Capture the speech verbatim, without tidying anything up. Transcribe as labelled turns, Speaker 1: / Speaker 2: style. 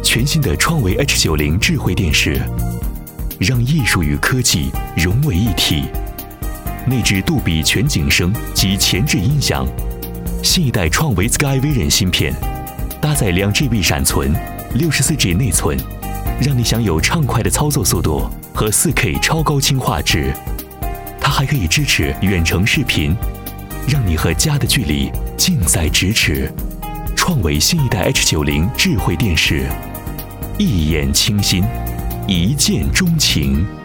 Speaker 1: 全新的创维 H 九十 智慧电视，让艺术与科技融为一体。内置杜比全景声及前置音响，新一代创维 Sky Vision 芯片，搭载 两 G B 闪存、六十四 G 内存，让你享有畅快的操作速度和 四K 超高清画质。它还可以支持远程视频，让你和家的距离近在咫尺。创维新一代 H 九十 智慧电视，一眼倾心，一见钟情。